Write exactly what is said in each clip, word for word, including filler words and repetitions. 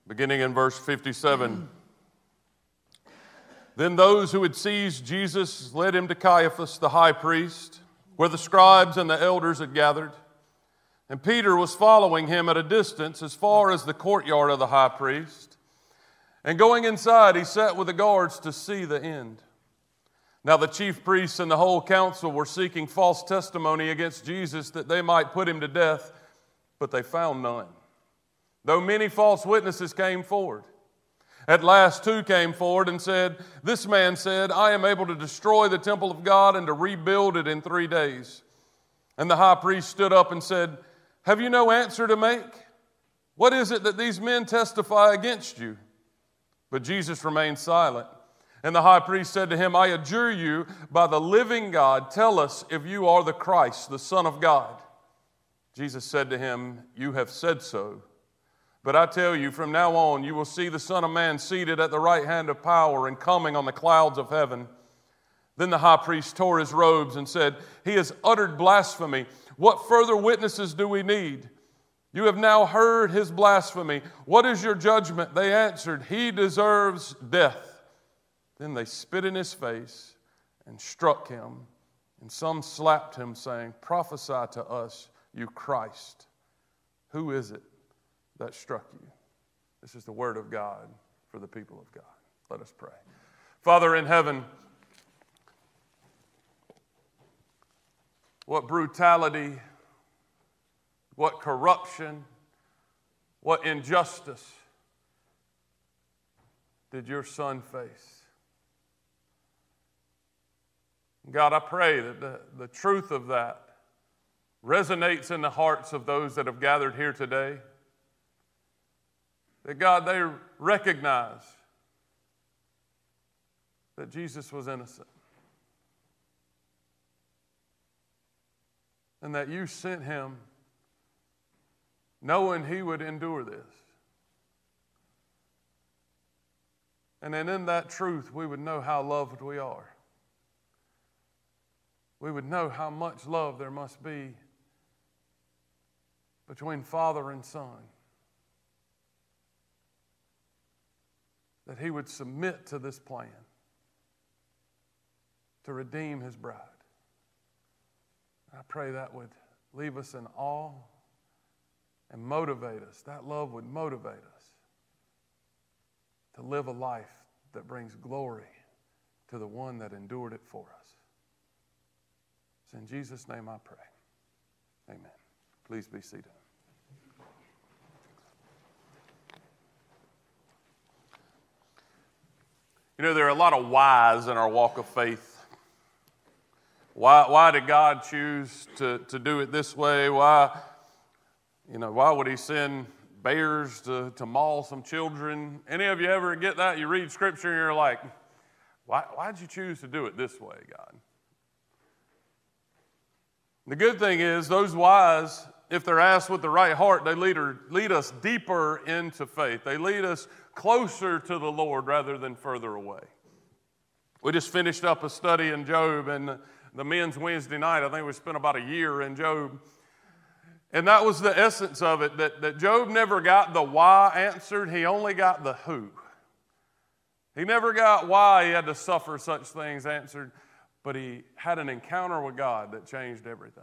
beginning in verse fifty-seven. Then those who had seized Jesus led him to Caiaphas, the high priest, where the scribes and the elders had gathered. And Peter was following him at a distance as far as the courtyard of the high priest. And going inside, he sat with the guards to see the end. Now the chief priests and the whole council were seeking false testimony against Jesus that they might put him to death, but they found none, though many false witnesses came forward. At last two came forward and said, "This man said, I am able to destroy the temple of God and to rebuild it in three days. And the high priest stood up and said, "Have you no answer to make? What is it that these men testify against you?" But Jesus remained silent. And the high priest said to him, "I adjure you by the living God, tell us if you are the Christ, the Son of God." Jesus said to him, "You have said so. But I tell you, from now on you will see the Son of Man seated at the right hand of power and coming on the clouds of heaven." Then the high priest tore his robes and said, "He has uttered blasphemy. What further witnesses do we need? You have now heard his blasphemy. What is your judgment?" They answered, "He deserves death." Then they spit in his face and struck him, and some slapped him, saying, "Prophesy to us, you Christ. Who is it that struck you?" This is the word of God for the people of God. Let us pray. Father in heaven, what brutality, what corruption, what injustice did your Son face? God, I pray that the, the truth of that resonates in the hearts of those that have gathered here today. That, God, they recognize that Jesus was innocent. And that you sent him knowing he would endure this. And then in that truth, we would know how loved we are. We would know how much love there must be between Father and Son. That he would submit to this plan to redeem his bride. I pray that would leave us in awe and motivate us. That love would motivate us to live a life that brings glory to the one that endured it for us. It's in Jesus' name I pray. Amen. Please be seated. You know, there are a lot of whys in our walk of faith. Why, why did God choose to, to do it this way? Why, you know, why would he send bears to, to maul some children? Any of you ever get that? You read Scripture and you're like, why, why'd you choose to do it this way, God? The good thing is, those whys, if they're asked with the right heart, they lead, her, lead us deeper into faith. They lead us closer to the Lord rather than further away. We just finished up a study in Job, and the men's Wednesday night, I think we spent about a year in Job. And that was the essence of it, that, that Job never got the why answered, he only got the who. He never got why he had to suffer such things answered, but he had an encounter with God that changed everything.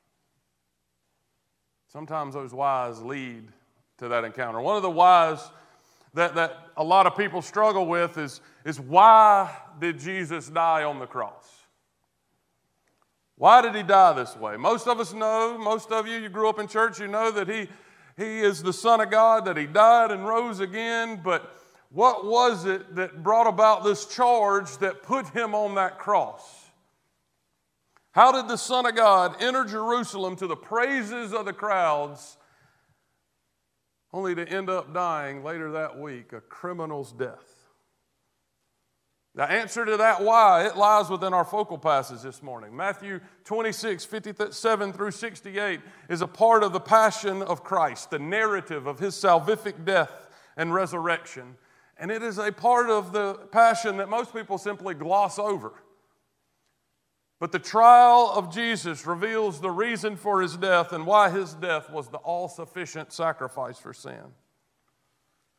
Sometimes those whys lead to that encounter. One of the whys that, that a lot of people struggle with is, is why did Jesus die on the cross? Why did he die this way? Most of us know, most of you, you grew up in church, you know that he, he is the Son of God, that he died and rose again, but what was it that brought about this charge that put him on that cross? How did the Son of God enter Jerusalem to the praises of the crowds, only to end up dying later that week a criminal's death? The answer to that why, it lies within our focal passage this morning. Matthew twenty-six, fifty-seven through sixty-eight is a part of the passion of Christ, the narrative of his salvific death and resurrection. And it is a part of the passion that most people simply gloss over. But the trial of Jesus reveals the reason for his death and why his death was the all-sufficient sacrifice for sin.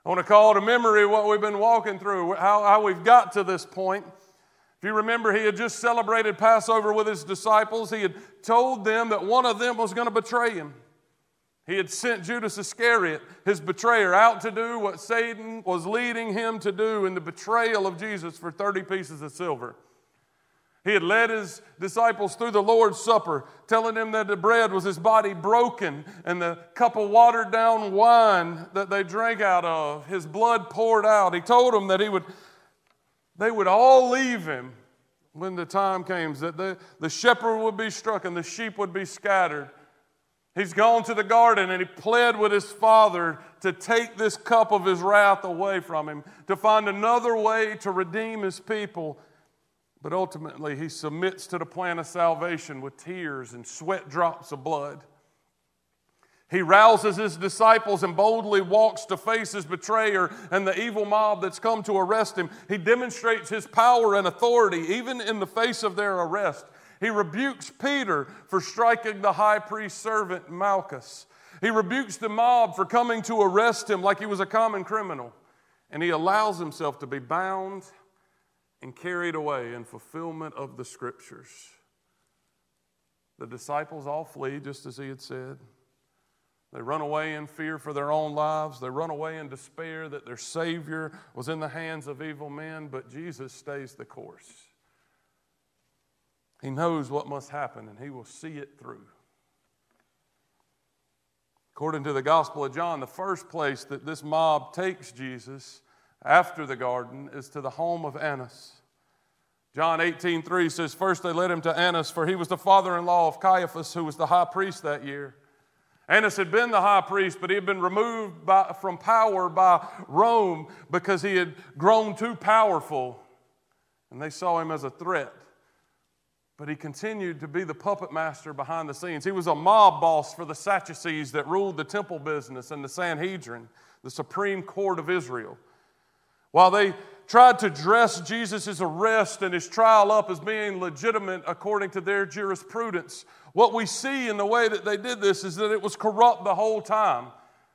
I want to call to memory what we've been walking through, how, how we've got to this point. If you remember, he had just celebrated Passover with his disciples. He had told them that one of them was going to betray him. He had sent Judas Iscariot, his betrayer, out to do what Satan was leading him to do in the betrayal of Jesus for thirty pieces of silver. He had led his disciples through the Lord's Supper, telling them that the bread was his body broken and the cup of watered down wine that they drank out of, his blood poured out. He told them that he would, they would all leave him when the time came, that the, the shepherd would be struck and the sheep would be scattered. He's gone to the garden and he pled with his Father to take this cup of his wrath away from him, to find another way to redeem his people. But ultimately, he submits to the plan of salvation with tears and sweat drops of blood. He rouses his disciples and boldly walks to face his betrayer and the evil mob that's come to arrest him. He demonstrates his power and authority even in the face of their arrest. He rebukes Peter for striking the high priest's servant Malchus. He rebukes the mob for coming to arrest him like he was a common criminal. And he allows himself to be bound and carried away in fulfillment of the Scriptures. The disciples all flee, just as he had said. They run away in fear for their own lives. They run away in despair that their Savior was in the hands of evil men, but Jesus stays the course. He knows what must happen, and he will see it through. According to the Gospel of John, the first place that this mob takes Jesus after the garden is to the home of Annas. John eighteen three says, first they led him to Annas, for he was the father-in-law of Caiaphas, who was the high priest that year. Annas had been the high priest, but he had been removed by, from power by Rome because he had grown too powerful, and they saw him as a threat. But he continued to be the puppet master behind the scenes. He was a mob boss for the Sadducees that ruled the temple business and the Sanhedrin, the supreme court of Israel. While they tried to dress Jesus' arrest and his trial up as being legitimate according to their jurisprudence, what we see in the way that they did this is that it was corrupt the whole time.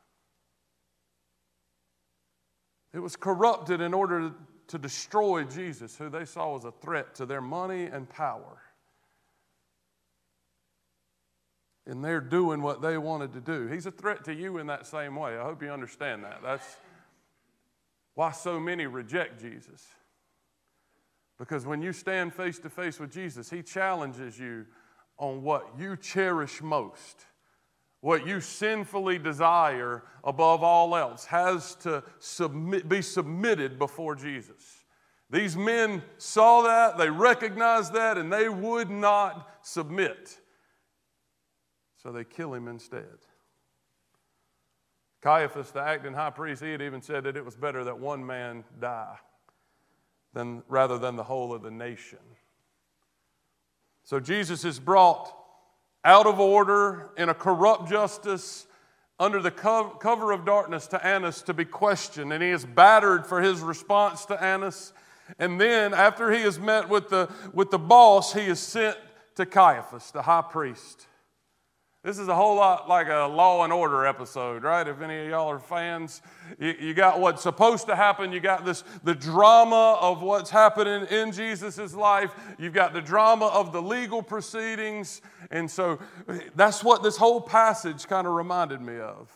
It was corrupted in order to destroy Jesus, who they saw as a threat to their money and power. And they're doing what they wanted to do. He's a threat to you in that same way. I hope you understand that. That's why so many reject Jesus. Because when you stand face to face with Jesus, he challenges you on what you cherish most, what you sinfully desire above all else, has to submit, be submitted before Jesus. These men saw that, they recognized that, and they would not submit. So they kill him instead. Caiaphas, the acting high priest, he had even said that it was better that one man die than, rather than the whole of the nation. So Jesus is brought out of order in a corrupt justice under the cover of darkness to Annas to be questioned. And he is battered for his response to Annas. And then after he has met with the, with the boss, he is sent to Caiaphas, the high priest. This is a whole lot like a Law and Order episode, right? If any of y'all are fans, you, you got what's supposed to happen. You got this the drama of what's happening in Jesus' life. You've got the drama of the legal proceedings. And so that's what this whole passage kind of reminded me of.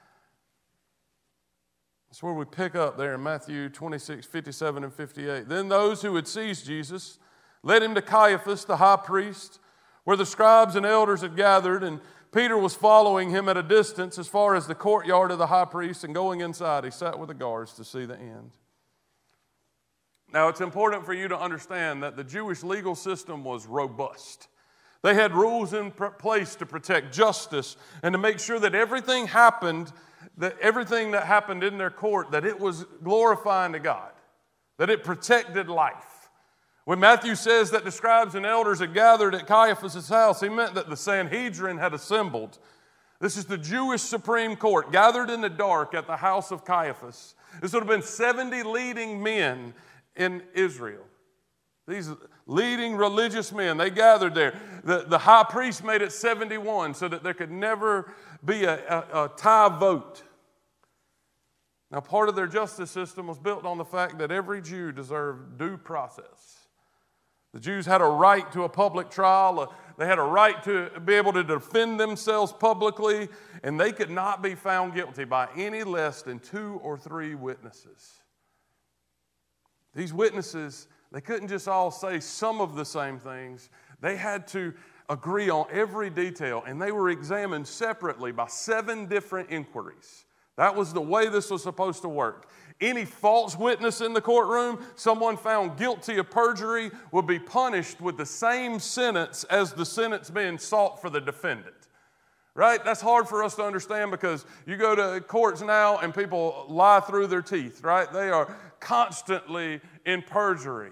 That's where we pick up there in Matthew twenty-six, fifty-seven and fifty-eight. Then those who had seized Jesus led him to Caiaphas, the high priest, where the scribes and elders had gathered, and Peter was following him at a distance as far as the courtyard of the high priest, and going inside, he sat with the guards to see the end. Now, it's important for you to understand that the Jewish legal system was robust. They had rules in place to protect justice and to make sure that everything happened, that everything that happened in their court, that it was glorifying to God, that it protected life. When Matthew says that the scribes and elders had gathered at Caiaphas' house, he meant that the Sanhedrin had assembled. This is the Jewish Supreme Court gathered in the dark at the house of Caiaphas. This would have been seventy leading men in Israel. These leading religious men, they gathered there. The, the high priest made it seventy-one so that there could never be a, a, a tie vote. Now, part of their justice system was built on the fact that every Jew deserved due process. The Jews had a right to a public trial. They had a right to be able to defend themselves publicly, and they could not be found guilty by any less than two or three witnesses. These witnesses, they couldn't just all say some of the same things. They had to agree on every detail, and they were examined separately by seven different inquiries. That was the way this was supposed to work. Any false witness in the courtroom, someone found guilty of perjury, would be punished with the same sentence as the sentence being sought for the defendant. Right? That's hard for us to understand because you go to courts now and people lie through their teeth, right? They are constantly in perjury.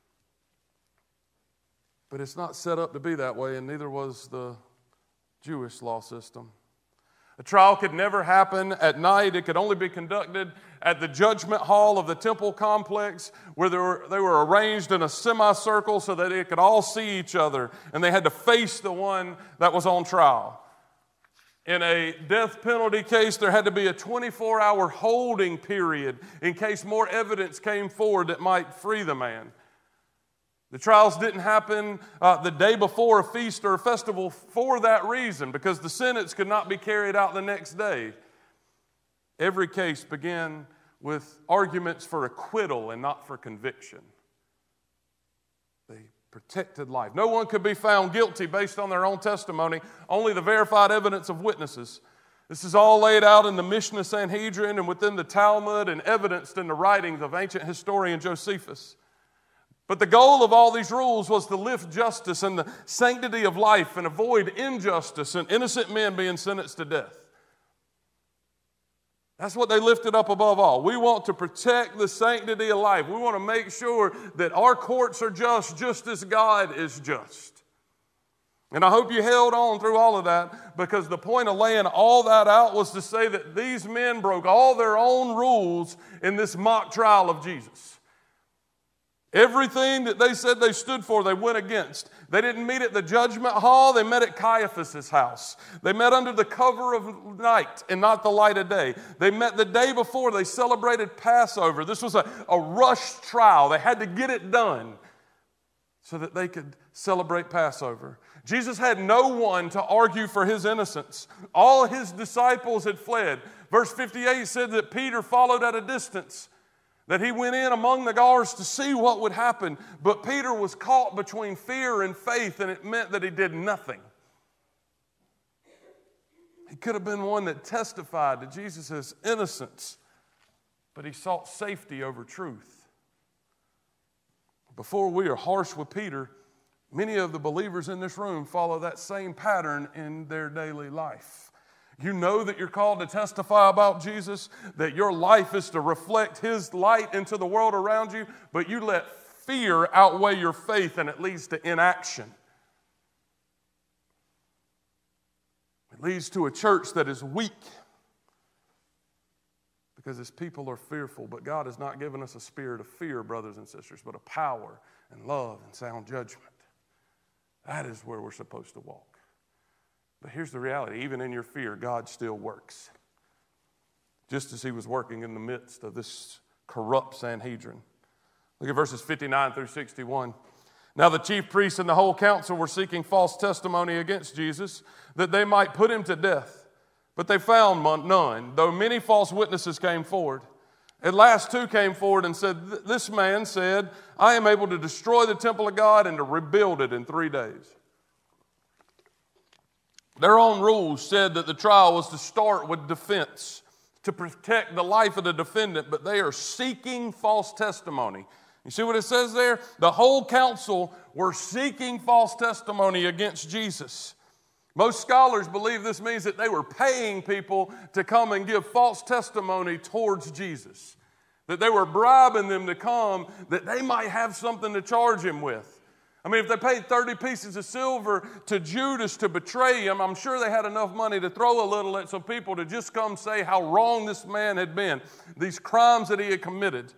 But it's not set up to be that way, and neither was the Jewish law system. A trial could never happen at night. It could only be conducted at the judgment hall of the temple complex where they were, they were arranged in a semicircle so that they could all see each other, and they had to face the one that was on trial. In a death penalty case, there had to be a twenty-four hour holding period in case more evidence came forward that might free the man. The trials didn't happen uh, the day before a feast or a festival for that reason, because the sentence could not be carried out the next day. Every case began with arguments for acquittal and not for conviction. They protected life. No one could be found guilty based on their own testimony, only the verified evidence of witnesses. This is all laid out in the Mishnah Sanhedrin and within the Talmud and evidenced in the writings of ancient historian Josephus. But the goal of all these rules was to lift justice and the sanctity of life and avoid injustice and innocent men being sentenced to death. That's what they lifted up above all. We want to protect the sanctity of life. We want to make sure that our courts are just, just as God is just. And I hope you held on through all of that, because the point of laying all that out was to say that these men broke all their own rules in this mock trial of Jesus. Everything that they said they stood for, they went against. They didn't meet at the judgment hall. They met at Caiaphas' house. They met under the cover of night and not the light of day. They met the day before. They celebrated Passover. This was a, a rushed trial. They had to get it done so that they could celebrate Passover. Jesus had no one to argue for his innocence. All his disciples had fled. Verse fifty-eight said that Peter followed at a distance, that he went in among the guards to see what would happen. But Peter was caught between fear and faith, and it meant that he did nothing. He could have been one that testified to Jesus' innocence, but he sought safety over truth. Before we are harsh with Peter, many of the believers in this room follow that same pattern in their daily life. You know that you're called to testify about Jesus, that your life is to reflect his light into the world around you, but you let fear outweigh your faith and it leads to inaction. It leads to a church that is weak because its people are fearful. But God has not given us a spirit of fear, brothers and sisters, but of power and love and sound judgment. That is where we're supposed to walk. But here's the reality. Even in your fear, God still works. Just as he was working in the midst of this corrupt Sanhedrin. Look at verses fifty-nine through sixty-one. Now the chief priests and the whole council were seeking false testimony against Jesus, that they might put him to death. But they found none, though many false witnesses came forward. At last two came forward and said, "This man said, I am able to destroy the temple of God and to rebuild it in three days. Their own rules said that the trial was to start with defense, to protect the life of the defendant, but they are seeking false testimony. You see what it says there? The whole council were seeking false testimony against Jesus. Most scholars believe this means that they were paying people to come and give false testimony towards Jesus, that they were bribing them to come, that they might have something to charge him with. I mean, if they paid thirty pieces of silver to Judas to betray him, I'm sure they had enough money to throw a little at some people to just come say how wrong this man had been, these crimes that he had committed.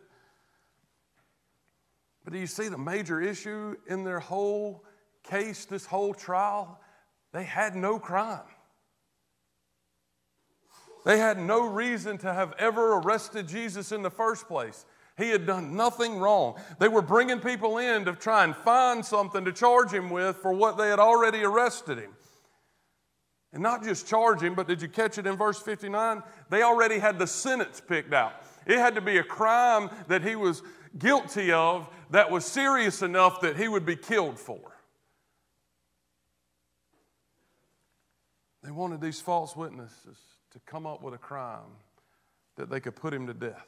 But do you see the major issue in their whole case, this whole trial? They had no crime. They had no reason to have ever arrested Jesus in the first place. He had done nothing wrong. They were bringing people in to try and find something to charge him with for what they had already arrested him. And not just charge him, but did you catch it in verse fifty-nine? They already had the sentence picked out. It had to be a crime that he was guilty of that was serious enough that he would be killed for. They wanted these false witnesses to come up with a crime that they could put him to death.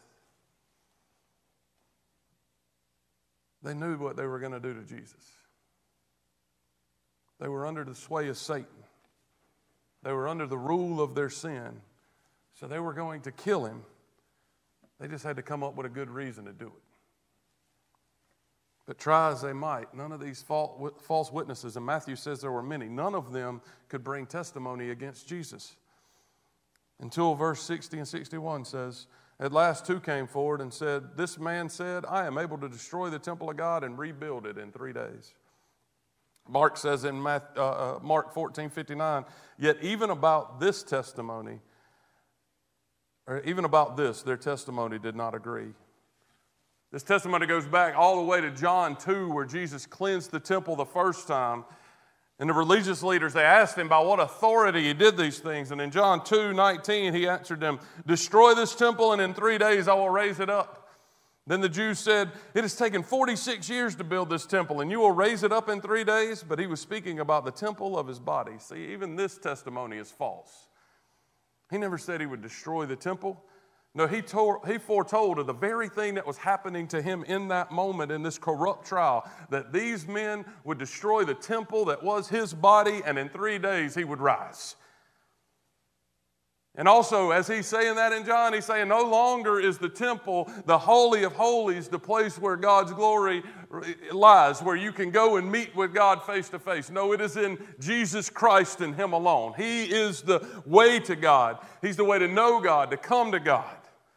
They knew what they were going to do to Jesus. They were under the sway of Satan. They were under the rule of their sin. So they were going to kill him. They just had to come up with a good reason to do it. But try as they might, none of these false witnesses, and Matthew says there were many, none of them could bring testimony against Jesus. Until verse sixty and sixty-one says, at last two came forward and said, this man said, I am able to destroy the temple of God and rebuild it in three days. Mark says in Mark fourteen fifty-nine, yet even about this testimony, or even about this, their testimony did not agree. This testimony goes back all the way to John two, where Jesus cleansed the temple the first time. And the religious leaders, they asked him by what authority he did these things. And in John two nineteen, he answered them, destroy this temple and in three days I will raise it up. Then the Jews said, it has taken forty-six years to build this temple and you will raise it up in three days? But he was speaking about the temple of his body. See, even this testimony is false. He never said he would destroy the temple. No, he, told, he foretold of the very thing that was happening to him in that moment in this corrupt trial, that these men would destroy the temple that was his body, and in three days he would rise. And also, as he's saying that in John, he's saying no longer is the temple, the Holy of Holies, the place where God's glory lies, where you can go and meet with God face to face. No, it is in Jesus Christ and Him alone. He is the way to God. He's the way to know God, to come to God.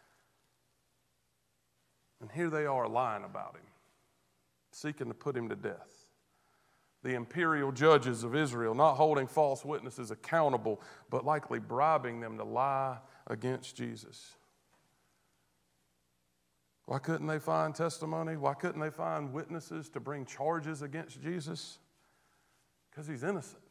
And here they are lying about him, seeking to put him to death. The imperial judges of Israel not holding false witnesses accountable, but likely bribing them to lie against Jesus. Why couldn't they find testimony? Why couldn't they find witnesses to bring charges against Jesus? Because he's innocent.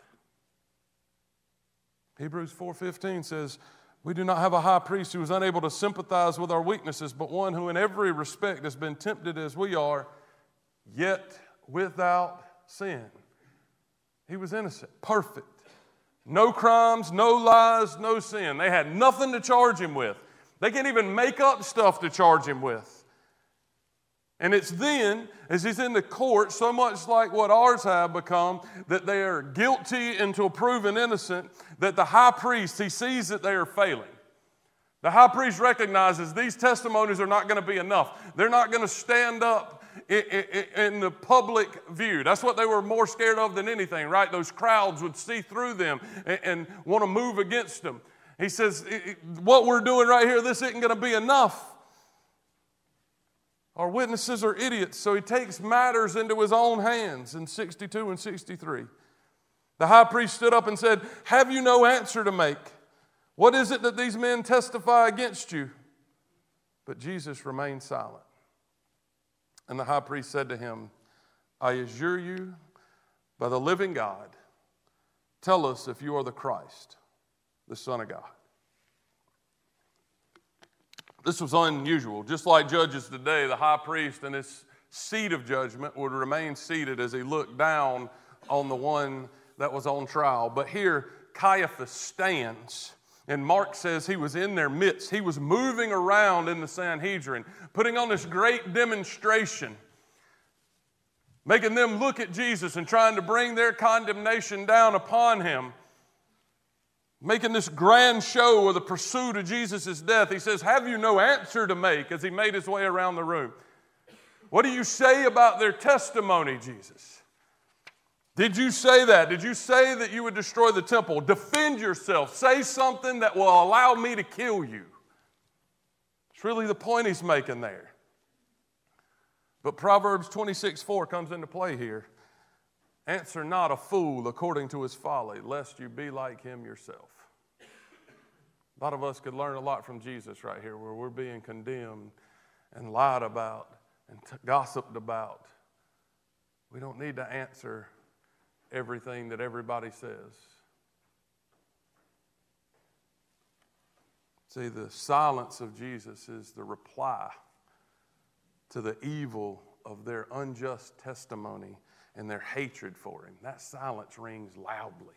Hebrews four fifteen says, we do not have a high priest who is unable to sympathize with our weaknesses, but one who in every respect has been tempted as we are, yet without sin. He was innocent, perfect. No crimes, no lies, no sin. They had nothing to charge him with. They can't even make up stuff to charge him with. And it's then, as he's in the court, so much like what ours have become, that they are guilty until proven innocent, that the high priest, he sees that they are failing. The high priest recognizes these testimonies are not going to be enough. They're not going to stand up in, in, in the public view. That's what they were more scared of than anything, right? Those crowds would see through them and, and want to move against them. He says, what we're doing right here, this isn't going to be enough. Our witnesses are idiots, so he takes matters into his own hands in sixty-two and sixty-three. The high priest stood up and said, have you no answer to make? What is it that these men testify against you? But Jesus remained silent. And the high priest said to him, I assure you, by the living God, tell us if you are the Christ, the Son of God. This was unusual. Just like judges today, the high priest in his seat of judgment would remain seated as he looked down on the one that was on trial. But here, Caiaphas stands, and Mark says he was in their midst. He was moving around in the Sanhedrin, putting on this great demonstration, making them look at Jesus and trying to bring their condemnation down upon him. Making this grand show of the pursuit of Jesus' death. He says, have you no answer to make, as he made his way around the room? What do you say about their testimony, Jesus? Did you say that? Did you say that you would destroy the temple? Defend yourself. Say something that will allow me to kill you. It's really the point he's making there. But Proverbs twenty-six four comes into play here. Answer not a fool according to his folly, lest you be like him yourself. A lot of us could learn a lot from Jesus right here, where we're being condemned and lied about and t- gossiped about. We don't need to answer everything that everybody says. See, the silence of Jesus is the reply to the evil of their unjust testimony and their hatred for him. That silence rings loudly.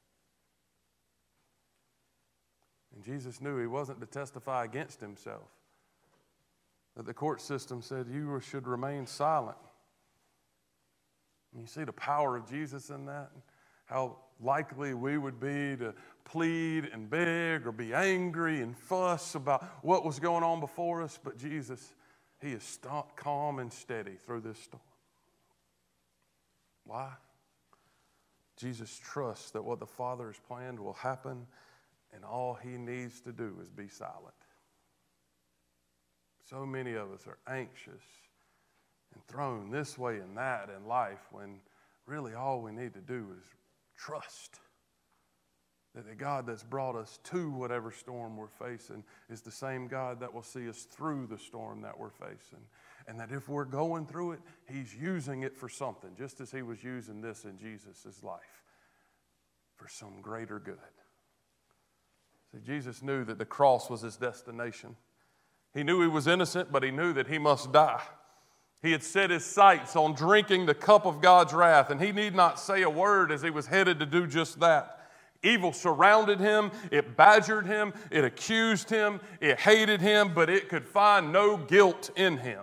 And Jesus knew he wasn't to testify against himself. That the court system said you should remain silent. And you see the power of Jesus in that? How likely we would be to plead and beg or be angry and fuss about what was going on before us. But Jesus, he is st- calm and steady through this storm. Why? Jesus trusts that what the Father has planned will happen, and all he needs to do is be silent. So many of us are anxious and thrown this way and that in life when really all we need to do is trust that the God that's brought us to whatever storm we're facing is the same God that will see us through the storm that we're facing. And that if we're going through it, he's using it for something, just as he was using this in Jesus' life for some greater good. See, Jesus knew that the cross was his destination. He knew he was innocent, but he knew that he must die. He had set his sights on drinking the cup of God's wrath, and he need not say a word as he was headed to do just that. Evil surrounded him, it badgered him, it accused him, it hated him, but it could find no guilt in him.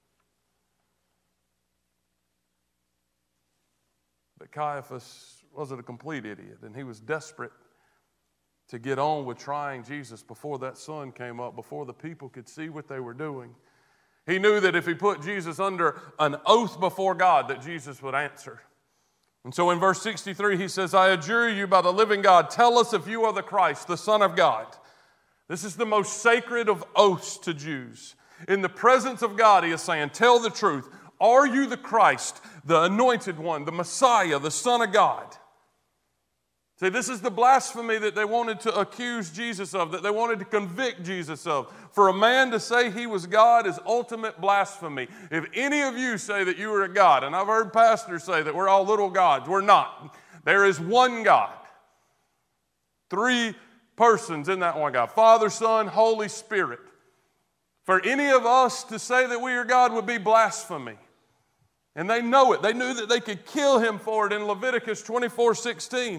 But Caiaphas wasn't a complete idiot, and he was desperate to get on with trying Jesus before that sun came up, before the people could see what they were doing. He knew that if he put Jesus under an oath before God, that Jesus would answer. And so in verse sixty-three, he says, I adjure you by the living God, tell us if you are the Christ, the Son of God. This is the most sacred of oaths to Jews. In the presence of God, he is saying, tell the truth. Are you the Christ, the anointed one, the Messiah, the Son of God? See, this is the blasphemy that they wanted to accuse Jesus of, that they wanted to convict Jesus of. For a man to say he was God is ultimate blasphemy. If any of you say that you are a God, and I've heard pastors say that we're all little gods, we're not. There is one God. Three persons in that one God, Father, Son, Holy Spirit. For any of us to say that we are God would be blasphemy. And they know it. They knew that they could kill him for it in Leviticus twenty-four sixteen.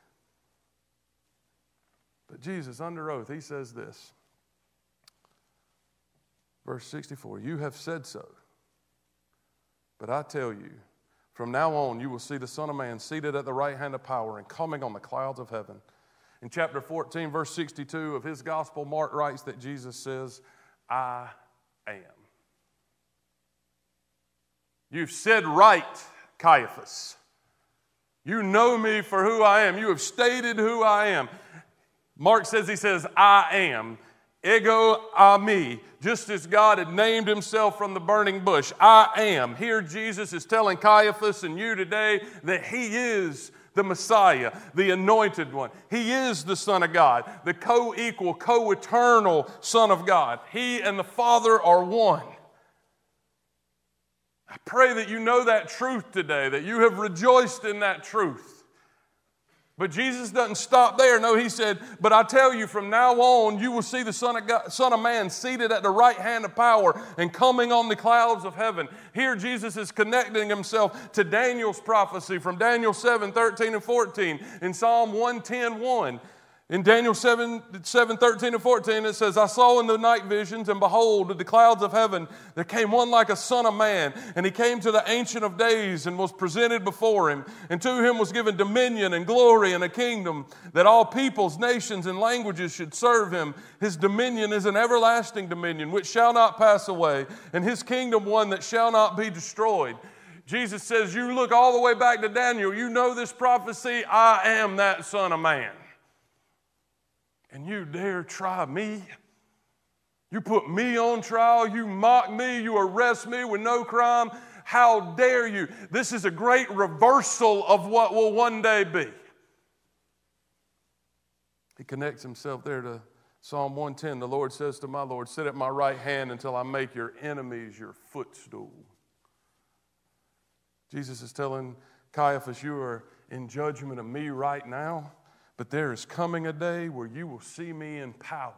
But Jesus, under oath, he says this. Verse sixty-four, you have said so. But I tell you, from now on you will see the Son of Man seated at the right hand of power and coming on the clouds of heaven. In chapter fourteen, verse sixty-two of his gospel, Mark writes that Jesus says, I am. You've said right, Caiaphas. You know me for who I am. You have stated who I am. Mark says, he says, I am. Ego eimi. Just as God had named himself from the burning bush. I am. Here Jesus is telling Caiaphas and you today that he is the Messiah, the anointed one. He is the Son of God, the co-equal, co-eternal Son of God. He and the Father are one. I pray that you know that truth today, that you have rejoiced in that truth. But Jesus doesn't stop there. No, he said, but I tell you, from now on, you will see the Son of God, Son of Man seated at the right hand of power and coming on the clouds of heaven. Here Jesus is connecting himself to Daniel's prophecy from Daniel seven, thirteen and fourteen in Psalm one ten, one. In Daniel seven, seven, thirteen and fourteen, it says, I saw in the night visions, and behold, with the clouds of heaven, there came one like a son of man. And he came to the Ancient of Days and was presented before him. And to him was given dominion and glory and a kingdom, that all peoples, nations, and languages should serve him. His dominion is an everlasting dominion, which shall not pass away, and his kingdom one that shall not be destroyed. Jesus says, you look all the way back to Daniel, you know this prophecy, I am that Son of Man. And you dare try me? You put me on trial, you mock me, you arrest me with no crime. How dare you? This is a great reversal of what will one day be. He connects himself there to Psalm one ten, the Lord says to my Lord, sit at my right hand until I make your enemies your footstool. Jesus is telling Caiaphas, you are in judgment of me right now, but there is coming a day where you will see me in power.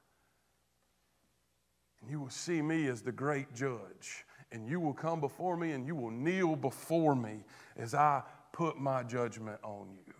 And you will see me as the great judge. And you will come before me and you will kneel before me as I put my judgment on you.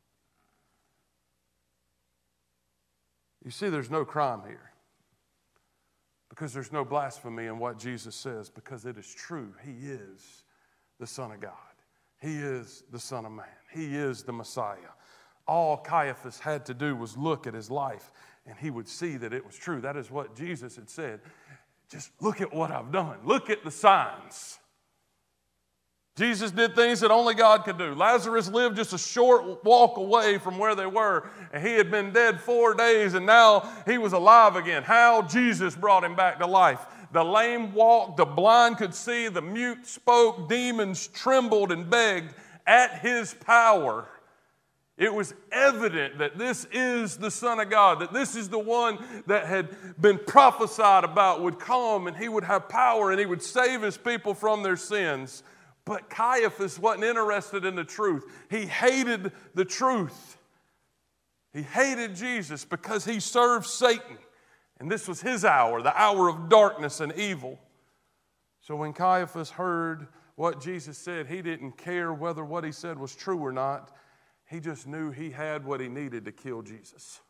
You see, there's no crime here. Because there's no blasphemy in what Jesus says, because it is true. He is the Son of God. He is the Son of Man. He is the Messiah. All Caiaphas had to do was look at his life, and he would see that it was true. That is what Jesus had said. Just look at what I've done. Look at the signs. Jesus did things that only God could do. Lazarus lived just a short walk away from where they were, and he had been dead four days, and now he was alive again. How? Jesus brought him back to life. The lame walked, the blind could see, the mute spoke, demons trembled and begged at his power. It was evident that this is the Son of God, that this is the one that had been prophesied about would come, and he would have power, and he would save his people from their sins. But Caiaphas wasn't interested in the truth. He hated the truth. He hated Jesus because he served Satan. And this was his hour, the hour of darkness and evil. So when Caiaphas heard what Jesus said, he didn't care whether what he said was true or not. He just knew he had what he needed to kill Jesus.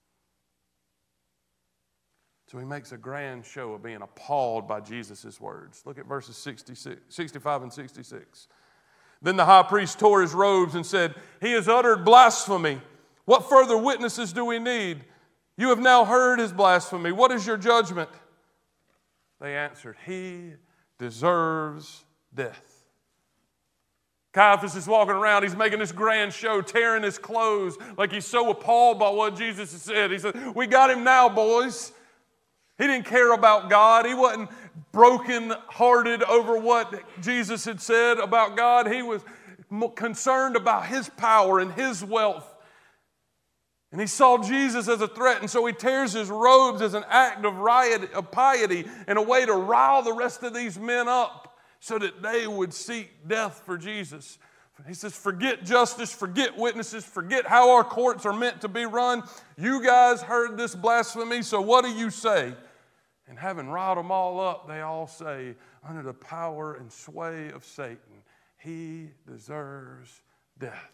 So he makes a grand show of being appalled by Jesus' words. Look at verses sixty-six, sixty-five and sixty-six. Then the high priest tore his robes and said, he has uttered blasphemy. What further witnesses do we need? You have now heard his blasphemy. What is your judgment? They answered, he deserves death. Caiaphas is walking around. He's making this grand show, tearing his clothes like he's so appalled by what Jesus has said. He said, we got him now, boys. He didn't care about God. He wasn't broken-hearted over what Jesus had said about God. He was concerned about his power and his wealth. And he saw Jesus as a threat, and so he tears his robes as an act of, riot, of piety and a way to rile the rest of these men up so that they would seek death for Jesus. He says, forget justice, forget witnesses, forget how our courts are meant to be run. You guys heard this blasphemy, so what do you say? And having riled them all up, they all say, under the power and sway of Satan, he deserves death.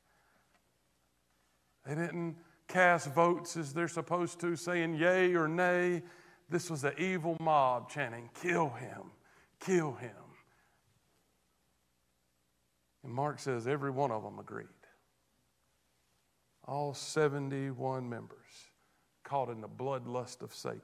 They didn't cast votes as they're supposed to, saying yay or nay. This was an evil mob chanting, kill him, kill him. And Mark says every one of them agreed. All seventy-one members caught in the bloodlust of Satan.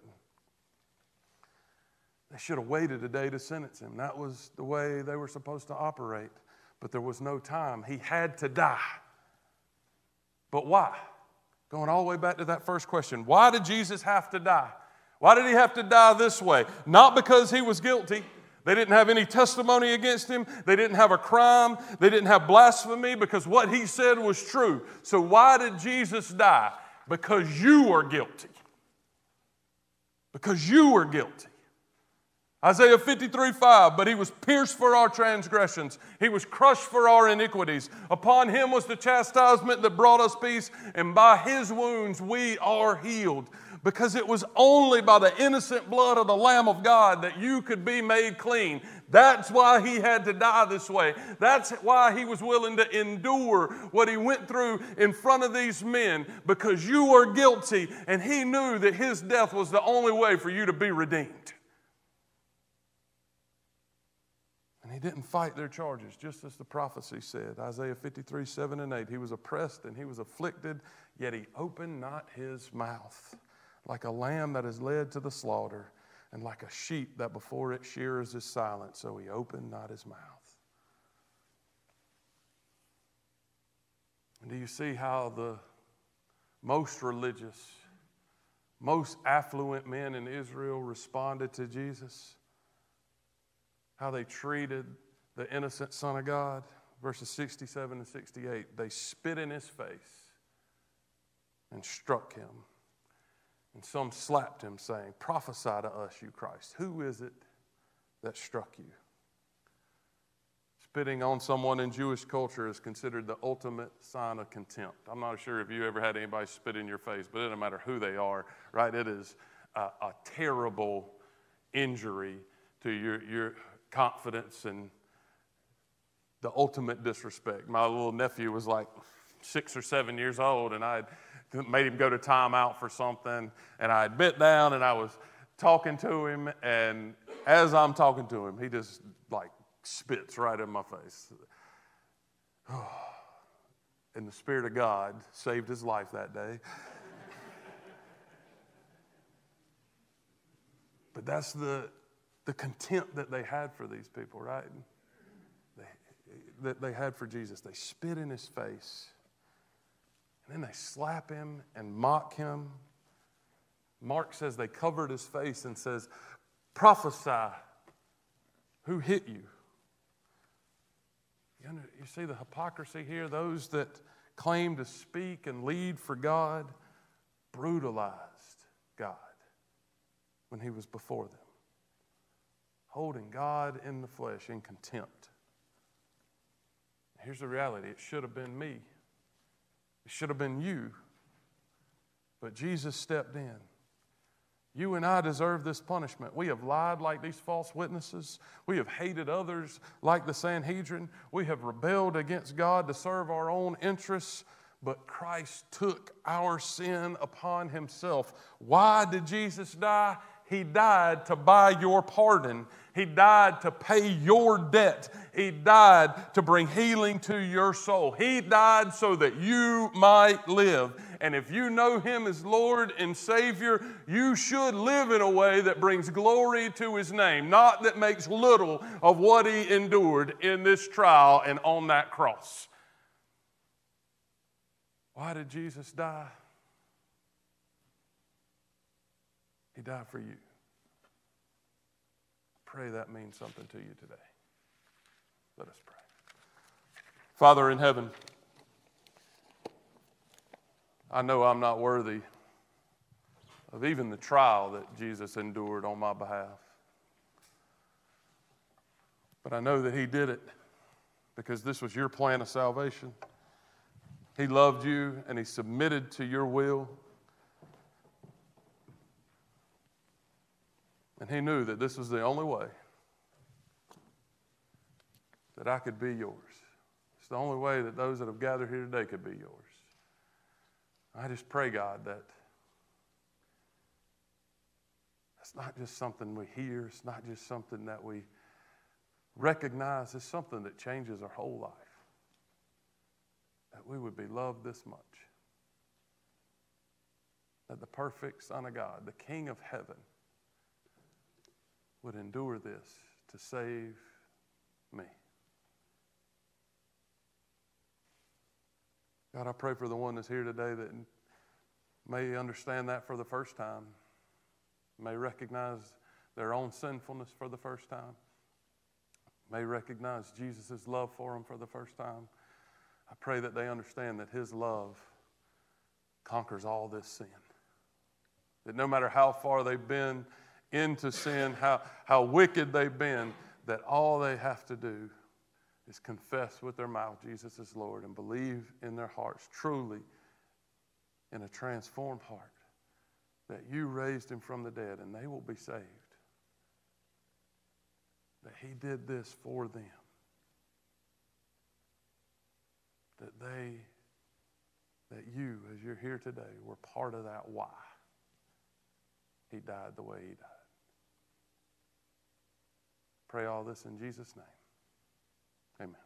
They should have waited a day to sentence him. That was the way they were supposed to operate. But there was no time. He had to die. But why? Going all the way back to that first question. Why did Jesus have to die? Why did he have to die this way? Not because he was guilty. They didn't have any testimony against him. They didn't have a crime. They didn't have blasphemy because what he said was true. So why did Jesus die? Because you are guilty. Because you are guilty. Isaiah fifty-three five, but he was pierced for our transgressions. He was crushed for our iniquities. Upon him was the chastisement that brought us peace, and by his wounds we are healed. Because it was only by the innocent blood of the Lamb of God that you could be made clean. That's why he had to die this way. That's why he was willing to endure what he went through in front of these men, because you are guilty, and he knew that his death was the only way for you to be redeemed. And he didn't fight their charges, just as the prophecy said. Isaiah fifty-three, seven and eight. He was oppressed and he was afflicted, yet he opened not his mouth. Like a lamb that is led to the slaughter, and like a sheep that before its shearers is silent, so he opened not his mouth. And do you see how the most religious, most affluent men in Israel responded to Jesus? How they treated the innocent Son of God? Verses sixty-seven and sixty-eight. They spit in his face and struck him And some slapped him, saying, "Prophesy to us, you Christ. Who is it that struck you?" Spitting on someone in Jewish culture is considered the ultimate sign of contempt. I'm not sure if you ever had anybody spit in your face, but it doesn't matter who they are, right? It is a, a terrible injury to your, your confidence and the ultimate disrespect. My little nephew was like six or seven years old, and I had made him go to timeout for something, and I had bent down and I was talking to him, and as I'm talking to him, he just like spits right in my face. And the Spirit of God saved his life that day. But that's the, the contempt that they had for these people, right? They, that they had for Jesus. They spit in his face. And then they slap him and mock him. Mark says they covered his face and says, "Prophesy, who hit you?" You see the hypocrisy here? Those that claim to speak and lead for God brutalized God when he was before them, holding God in the flesh in contempt. Here's the reality. It should have been me. It should have been you. But Jesus stepped in. You and I deserve this punishment. We have lied like these false witnesses. We have hated others like the Sanhedrin. We have rebelled against God to serve our own interests. But Christ took our sin upon himself. Why did Jesus die? He died to buy your pardon. He died to pay your debt. He died to bring healing to your soul. He died so that you might live. And if you know him as Lord and Savior, you should live in a way that brings glory to his name, not that makes little of what he endured in this trial and on that cross. Why did Jesus die? He died for you. Pray that means something to you today. Let us pray. Father in heaven, I know I'm not worthy of even the trial that Jesus endured on my behalf. But I know that he did it because this was your plan of salvation. He loved you and he submitted to your will. And he knew that this was the only way that I could be yours. It's the only way that those that have gathered here today could be yours. I just pray, God, that it's not just something we hear. It's not just something that we recognize. It's something that changes our whole life. That we would be loved this much. That the perfect Son of God, the King of heaven, would endure this to save me. God, I pray for the one that's here today that may understand that for the first time, may recognize their own sinfulness for the first time, may recognize Jesus' love for them for the first time. I pray that they understand that his love conquers all this sin. That no matter how far they've been into sin, how, how wicked they've been, that all they have to do is confess with their mouth Jesus is Lord and believe in their hearts, truly in a transformed heart, that you raised him from the dead and they will be saved. That he did this for them. That they, that you, as you're here today, were part of that why he died the way he died. Pray all this in Jesus' name. Amen.